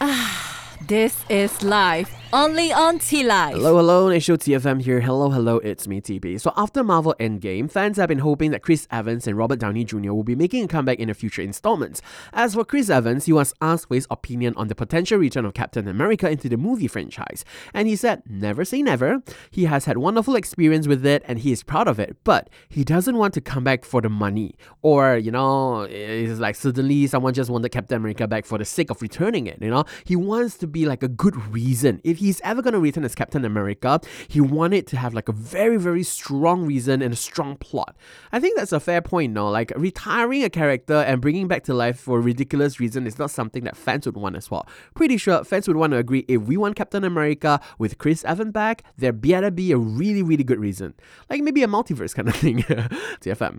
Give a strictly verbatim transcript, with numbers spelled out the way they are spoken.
This is live, only on T-Live. Hello, hello, Nation T F M here. Hello, hello, it's me, T B. So after Marvel Endgame, fans have been hoping that Chris Evans and Robert Downey Junior will be making a comeback in the future installments. As for Chris Evans, he was asked for his opinion on the potential return of Captain America into the movie franchise. And he said, never say never. He has had wonderful experience with it and he is proud of it. But he doesn't want to come back for the money. Or, you know, it's like suddenly someone just wanted Captain America back for the sake of returning it, you know. He wants to be like a good reason. If he's ever going to return as Captain America, he wanted to have like a very, very strong reason and a strong plot. I think that's a fair point, no? Like retiring a character and bringing back to life for a ridiculous reason is not something that fans would want as well. Pretty sure fans would want to agree if we want Captain America with Chris Evans back, there better be a really, really good reason. Like maybe a multiverse kind of thing. T F M.